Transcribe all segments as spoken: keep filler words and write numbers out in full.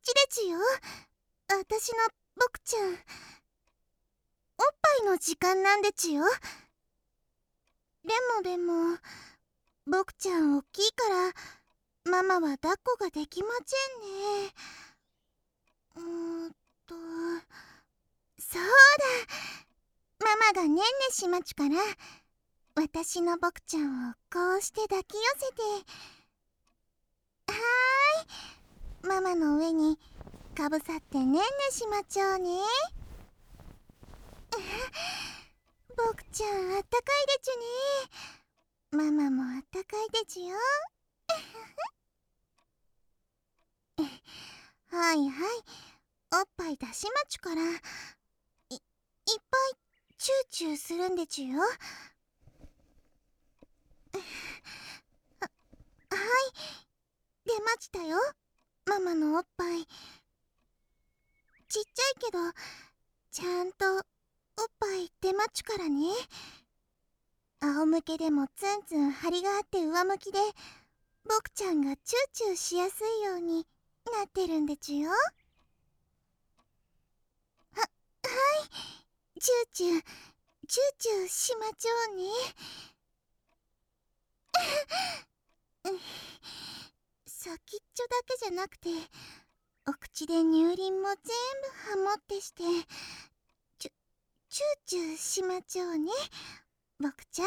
ちでちゅよ。私のボクちゃん、おっぱいの時間なんでちゅよ。でもでもボクちゃんおっきいからママは抱っこができまちぇんね。うーんとそうだ、ママがねんねしまちゅから私のボクちゃんをこうして抱き寄せて、はーい、ママの上にかぶさってねんねしまちょうね。ボクちゃんあったかいでちゅね。ママもあったかいでちゅよ。はいはい、おっぱい出しまちゅからい、いっぱいチューチューするんでちゅよ。は、はい、出ましたよ、ママのおっぱい。ちっちゃいけどちゃんとおっぱい出まちゅからね。仰向けでもツンツン張りがあって上向きでボクちゃんがチューチューしやすいようになってるんでちゅよ。は、はい、チューチューチューチューしまちょうね。先っちょだけじゃなくてお口で乳輪も全部ハモってしてチュチューチューしまちょうね、ボクちゃん。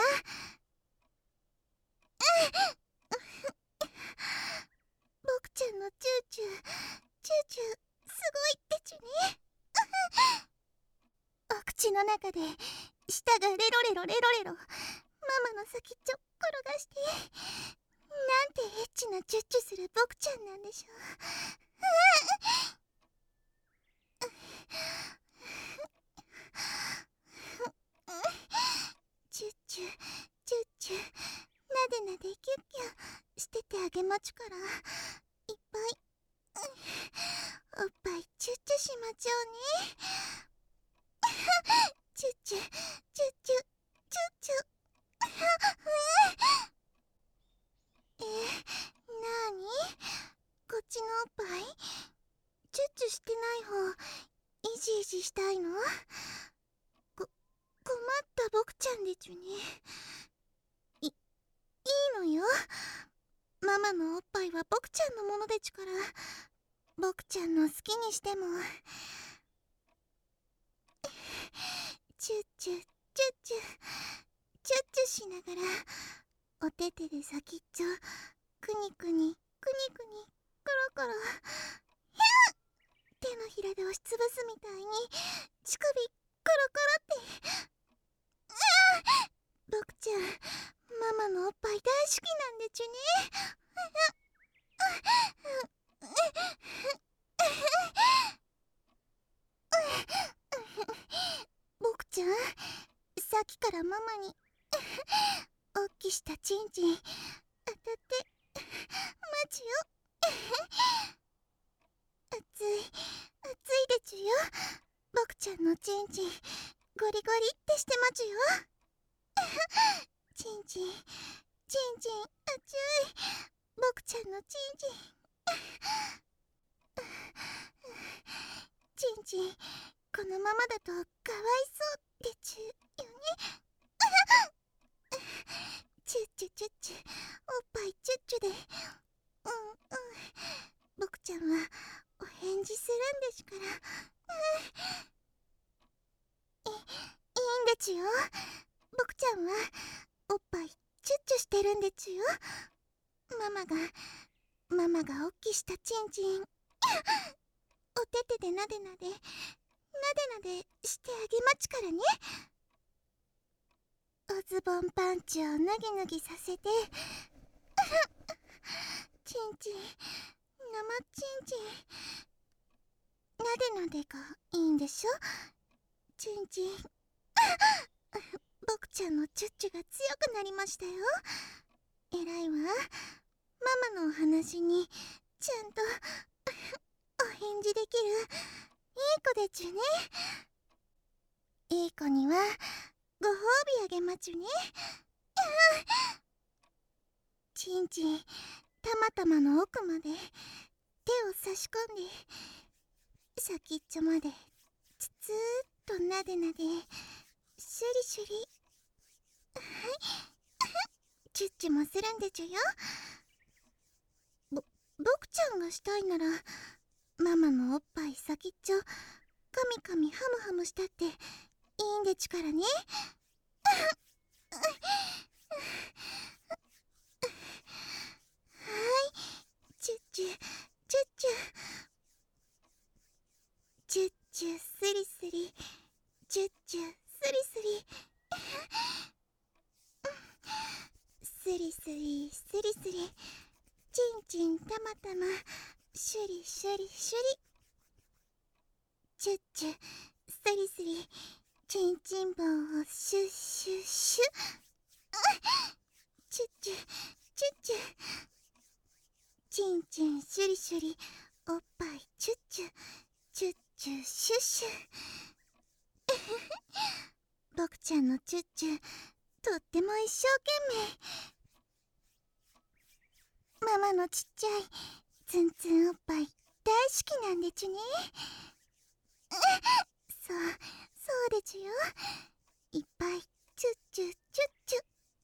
ボクちゃんのチューチューチューチューすごいってちゅね。お口の中で舌がレロレロレロレロママの先っちょ転がして、なんてエッチなチュッチュするボクちゃんなんでしょう。チュッチュチュッチュなでなでキュッキュしててあげまちゅからいっぱいおっぱいチュッチュしまちょうね。チュッチュチュッチュチュッチュえ、なーに、こっちのおっぱいチュッチュしてない方イジイジしたいの？こ、困ったボクちゃんでちゅね。い、いいのよ、ママのおっぱいはボクちゃんのものでちゅからボクちゃんの好きにしても。チュッチュチュッチュチュッチュしながらおててで先っちょくにくにくにくにコロコロ、ひゃっ、手のひらで押しつぶすみたいに乳首コロコロって。ああ、ボクちゃんママのおっぱい大好きなんでちゅね。ボクちゃんさっきからママにおっきしたチンチン当たってマチよ。熱い熱いでちゅよ、ボクちゃんのチンチンゴリゴリってしてまちゅよ。チンチンチンチン熱い、ボクちゃんのチンチンチンチンこのままだとかわいそうでちゅよね。チュッチュチュッチュおっぱいチュッチュで、うんうん、ボクちゃんはお返事するんでちゅから、うん、いいいんでちゅよ、ボクちゃんはおっぱいチュッチュしてるんでちゅよ。ママがママがおっきしたチンチンおててでなでなでなでなでしてあげまちからね。おズボンパンチを脱ぎ脱ぎさせてチンチン生チンチンなでなでがいいんでしょ。チンチンボクちゃんのチュッチュが強くなりましたよ。えらいわ、ママのお話にちゃんとお返事できるいい子でちゅね。いい子にはご褒美あげまちゅね。チンチンたまたまの奥まで手を差し込んで先っちょまでつつーっとなでなでシュリシュリ、はいチュッチュもするんでちゅよ。ぼ僕ちゃんがしたいならママのおっぱい先っちょカミカミハムハムしたっていいんでちゅからね。チュッチュチュッチュチュッチュスリスリチュッチュスリスリスリスリスリスリチンチンたまたまシュリシュリシュリチュッチュスリスリチンチン棒をシュッシュッシュチュッチュチュッチュチンチンシュリシュリおっぱいチュッチュチュッチュシュッシュ僕ちゃんのチュッチュとっても一生懸命。ママのちっちゃいツンツンおっぱい大好きなんでちゅね。そうそうでちゅよ。いっぱいチュッチュチュッチュ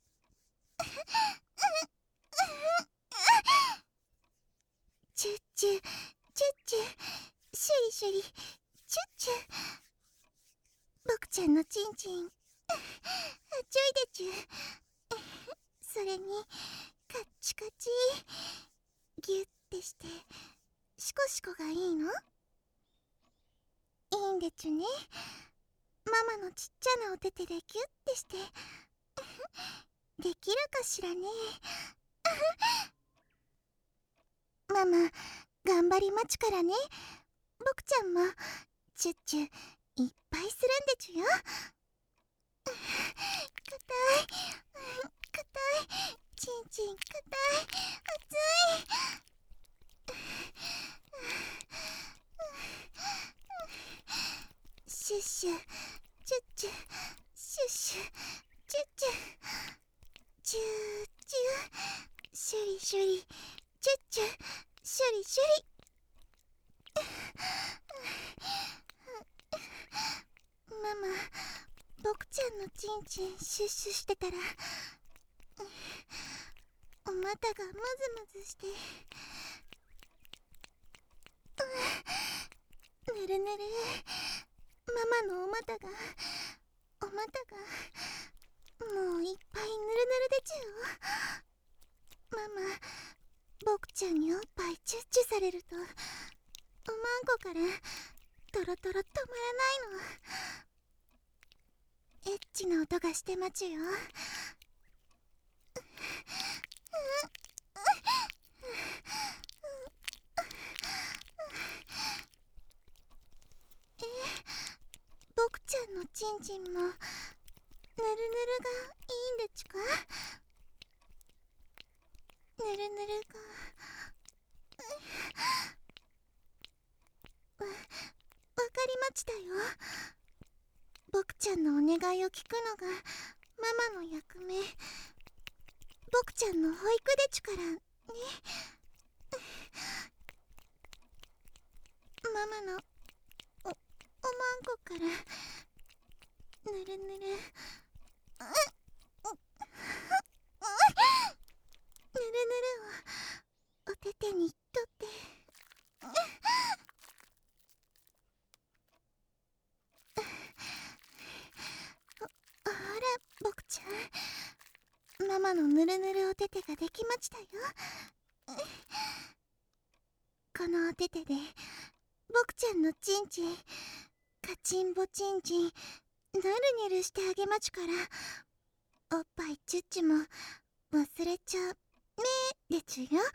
チュッチュチュッチュシュリシュリチュッチュ僕ちゃんのチンチンあちょいでちゅ。それにカッチカチギュッてしてシコシコがいいの？いいんでちゅね。ママのちっちゃなお手手でギュッてしてできるかしらね。ママ頑張りまちからね。僕ちゃんもチュッチュいっぱいするんでちゅよ。かたいかたいチンチンかたい熱いシュッシュチュッチュシュッシュチュッチュチューチューシュリシュリチュッチュシュリシュリママ僕ちゃんのチンチンシュッシュしてたらお股がムズムズしてぬるぬる。ママのお股がお股がもういっぱいぬるぬるでちゅよ。ママ僕ちゃんにおっぱいチュッチュされるとおまんこからトロトロ止まらないの。エッチな音がしてまちゅよ。え、僕ちゃんのチンチンもぬるぬるがいいんでちゅか？ぬるぬるがわ、わかりまちたよ。僕ちゃんのお願いを聞くのがママの役目。僕ちゃんの保育でちゅからね。ママのお、おまんこからぬるぬるぬるぬるをお手手にとってほら僕ちゃんママのぬるぬるお手手ができまちたよ。このお手手で僕ちゃんのチンチンカチンボチンチンぬるにゅるしてあげまちゅからおっぱいチュッチュも忘れちゃうめでちゅよ。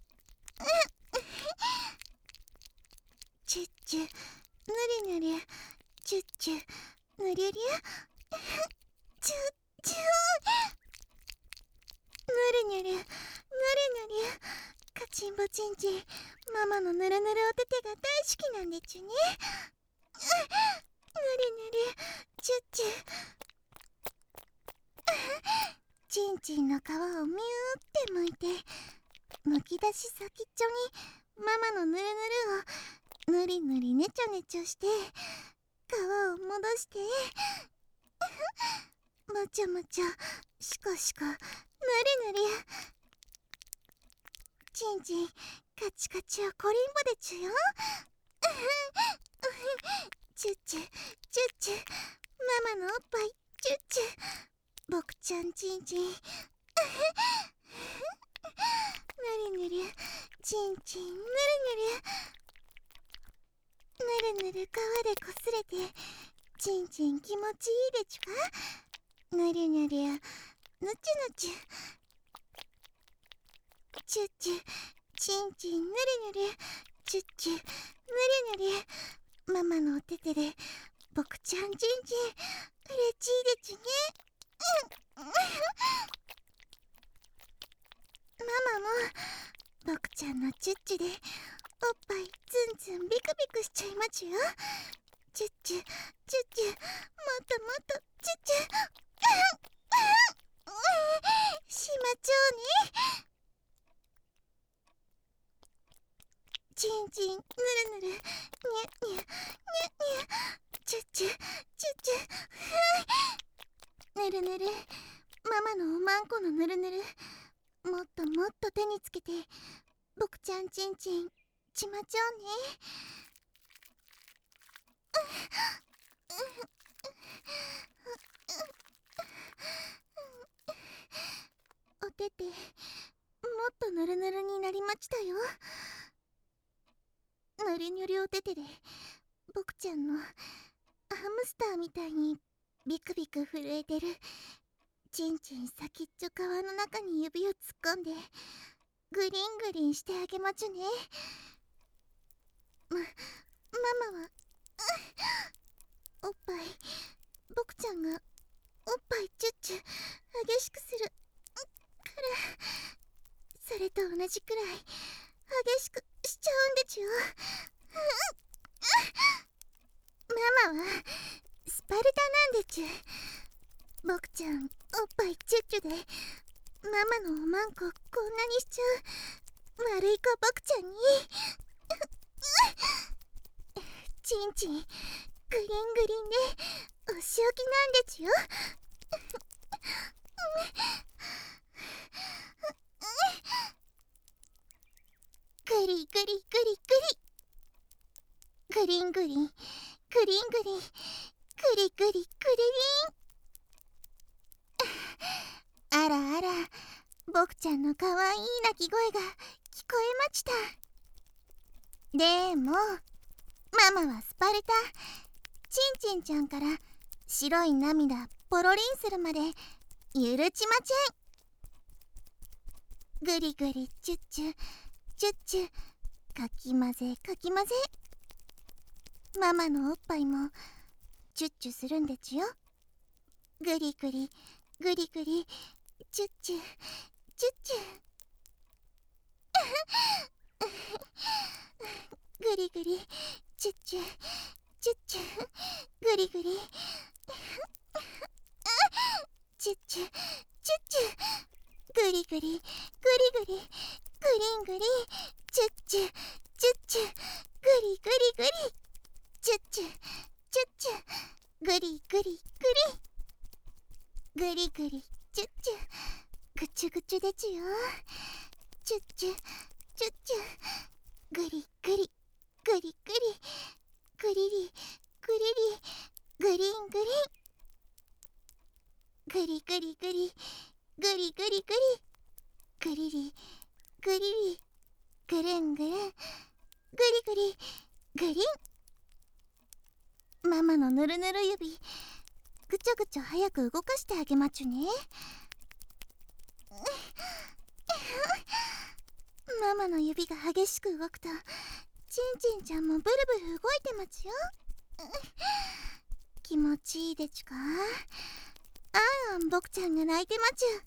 チュッチュぬりぬりチュッチュぬりゅりゅチュッチュぬるにゅるぬるぬるカチンボチンチンママのぬるぬるお手手が大好きなんでちゅね。ぬりぬりチュッチュチンチンの皮をミューってむいてむき出し先っちょにママのぬるぬるをぬりぬりねちょねちょして皮を戻してもちょもちょしこしこぬりぬりちんちんカチカチをコリンボでちゅよチュッチュチュッチュママのおっぱいチュッチュぼくちゃんちんちんぬりぬりちんちんぬるぬるぬるぬる皮でこすれてちんちん気持ちいいでちゅかぬりぬりぬちゅぬちゅチュッチュちんちんぬりぬりチュッチュぬりぬりママのお手手でぼくちゃんちんちんうれちいでちゅねママもぼくちゃんのチュッチュでおっぱいツンツンビクビクしちゃいまちゅよチュッチュチュッチュもっともっとチュッチュしまちょうねちんちんぬるぬるにゅにゅにゅにゅチュッチュチュッチュぬるぬるママのおまんこのぬるぬるもっともっと手につけてぼくちゃんちんちんちまちょうねお手手もっとぬるぬるになりましたよぬりぬりお手手でぼくちゃんのハムスターみたいにビクビク震えてるちんちん先っちょ皮の中に指を突っ込んでグリングリンしてあげまちゅねま、ママはおっぱいぼくちゃんがおっぱいチュッチュ激しくするからそれと同じくらい激しくしちゃうんでちゅよママはスパルタなんでちゅぼくちゃんおっぱいチュッチュでママのおまんここんなにしちゃう悪い子ぼくちゃんにちんちんグリングリンでお仕置きなんでちゅよグリグリグリグリグリングリングリングリングリグリグリグリリンあらあらぼくちゃんのかわいい鳴き声が聞こえまちたでもママはスパルタちんちんちゃんから白い涙ポロリンするまでゆるちまちぇんグリグリチュッチュチュッチュかきまぜかきまぜママのおっぱいもチュッチュするんでちゅよグリグリグリグリチュッチュチュッチュグリグリチュッチュチュッチュグリグリチュッチュチュッチュグリグリグリグリグリングリチュッチュチュッチュグリグリグリチュッチュチュッチュグリグリグリグリグリチュッチュぐちゅぐちゅでちゅよチュッチュチュッチュグリグリグリグリグリリグリリグリングリングリグリグリグリグリグリグリリグリリグルングルングリグリグリンママのぬるぬる指ぐちょぐちょ早く動かしてあげまちゅねママの指が激しく動くとちんちんちゃんもブルブル動いてまちゅよ気持ちいいでちゅかあーんぼくちゃんが泣いてまちゅ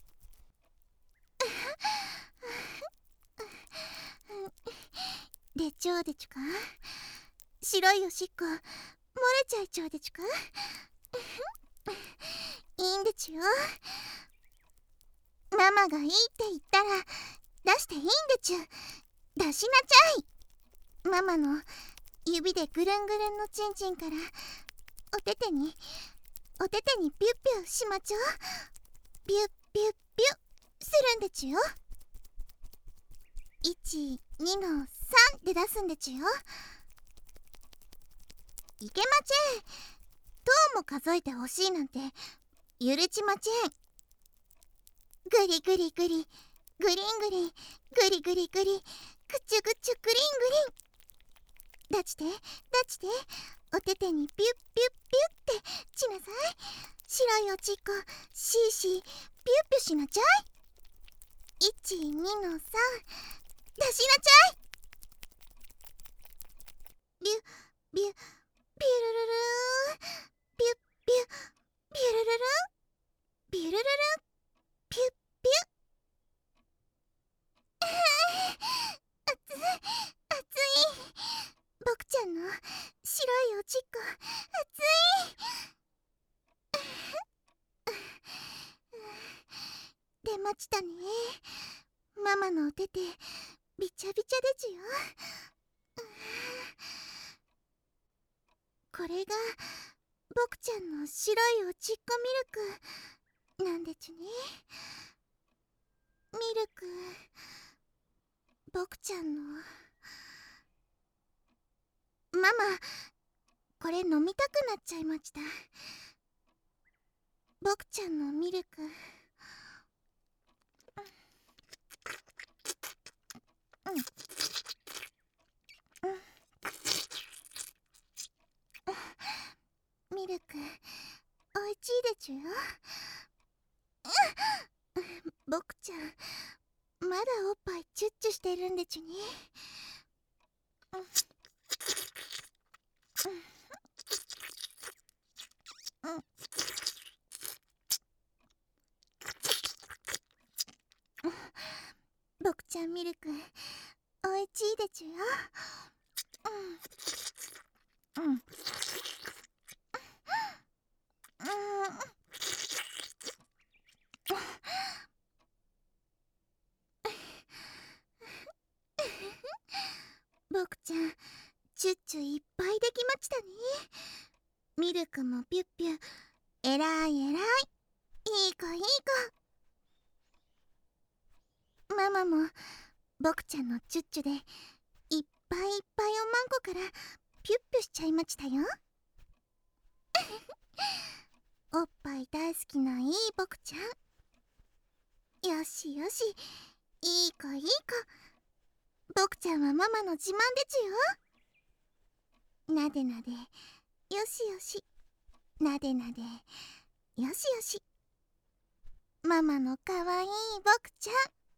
でちょうでちゅか白いおしっこ漏れちゃいちょうでちゅかいいんでちゅよママがいいって言ったら出していいんでちゅ。出しなちゃい。ママの指でぐるんぐるんのちんちんからおててにおててにピュッピュしまちょ。ピュッピュッピュッするんでちゅよ。いち、にのさんで出すんでちゅよ。いけまちぇん。どうも数えてほしいなんてゆるちまちぇん。ぐりぐりぐりグリングリングリグリグリぐちゅぐちゅグリングリン。出して出しておててにピュッピュッピュッってしなさい。白いおちっこシーシーピュッピュしなちゃい。いち、にのさん出しなちゃい。ビュッビュッビュルルルーピュッピュッビュルルルビュルルルピュッピュッ。あついあつい。ボクちゃんの白いおちっこあつい。出まちたね。ママのおててびちゃびちゃでちゅよ。これがボクちゃんの白いおちっこミルクなんでちゅね。ミルクボクちゃんの。ママこれ飲みたくなっちゃいました。ボクちゃんのミルク。うん、うん、ミルクおいちいでちゅよ。ボクちゃんまだおっぱいチュッチュしてるんでちゅね。うん、うん、ボクちゃんミルクおいちいでちゅよ。うん、うん、うん、ボクちゃんチュッチュいっぱいできましたね。ミルクもピュッピュえらいえらい。いい子いい子。ママもボクちゃんのチュッチュでいっぱいいっぱいおまんこからピュッピュしちゃいましたよ。おっぱい大好きないいボクちゃん。よしよしいい子いい子。ボクちゃんはママの自慢でちゅよ。なでなでよしよしなでなでよしよし。ママのかわいいボクちゃん。